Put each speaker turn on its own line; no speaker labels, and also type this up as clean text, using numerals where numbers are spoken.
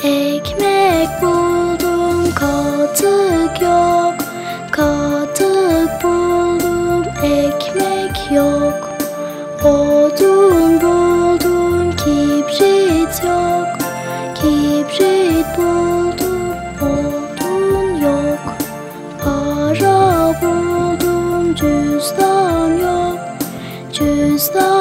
Ekmek buldum, katık yok. Katık buldum, ekmek yok. Odun buldum, kibrit yok. Kibrit buldum, odun yok. Para buldum, cüzdan yok. Cüzdan